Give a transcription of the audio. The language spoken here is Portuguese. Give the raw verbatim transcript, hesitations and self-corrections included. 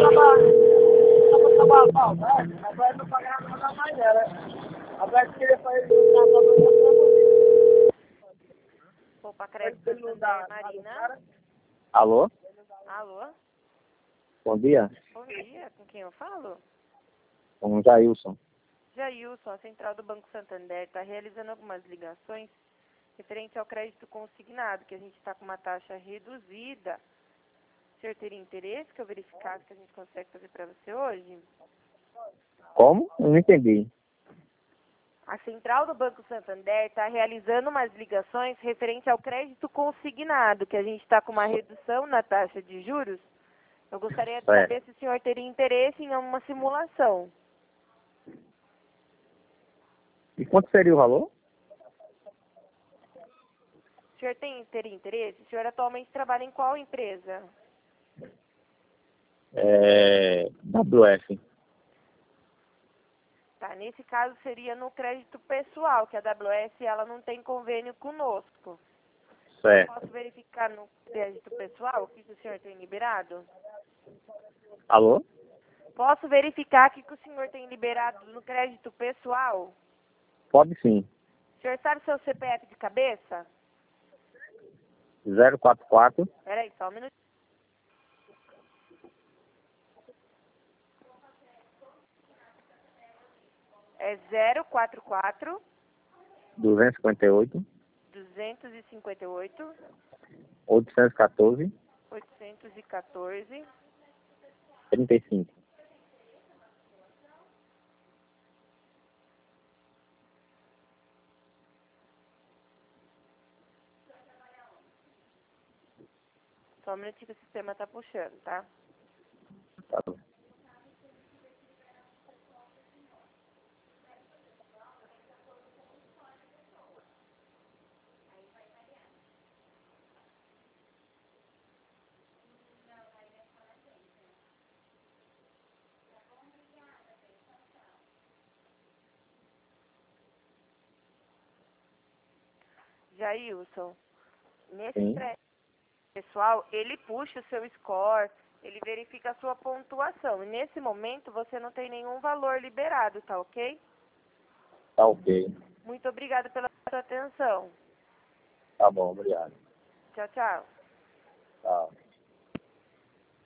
trabalho. Eu trabalho mal, né? Agora não pagava nada mais dela. Agora eu queria fazer o trabalho. Vou para crédito da Marina. Alô? Alô? Bom dia. Bom dia, com quem eu falo? Com o Jailson. Jailson, a central do Banco Santander está realizando algumas ligações referente ao crédito consignado, que a gente está com uma taxa reduzida. O senhor teria interesse que eu verificasse que a gente consegue fazer para você hoje? Como? Não entendi. A central do Banco Santander está realizando umas ligações referente ao crédito consignado, que a gente está com uma redução na taxa de juros. Eu gostaria de É. saber se o senhor teria interesse em uma simulação. E quanto seria o valor? O senhor tem, teria interesse? O senhor atualmente trabalha em qual empresa? É... W F. Tá, nesse caso seria no crédito pessoal, que a W S ela não tem convênio conosco. Certo. Posso verificar no crédito pessoal o que o senhor tem liberado? Alô? Posso verificar o que o senhor tem liberado no crédito pessoal? Pode sim. O senhor sabe seu C P F de cabeça? zero quatro quatro. Peraí, só um minuto. É zero quatro quatro, duzentos e cinquenta e oito. duzentos e cinquenta e oito, oitocentos e quatorze. oitocentos e quatorze. trinta e cinco. Só um minutinho que o sistema tá puxando, tá? Tá bom. Jailson, nesse Sim. crédito pessoal, ele puxa o seu score, ele verifica a sua pontuação. E nesse momento você não tem nenhum valor liberado, tá ok? Tá ok. Muito obrigada pela sua atenção. Tá bom, obrigado. Tchau, tchau. Tchau.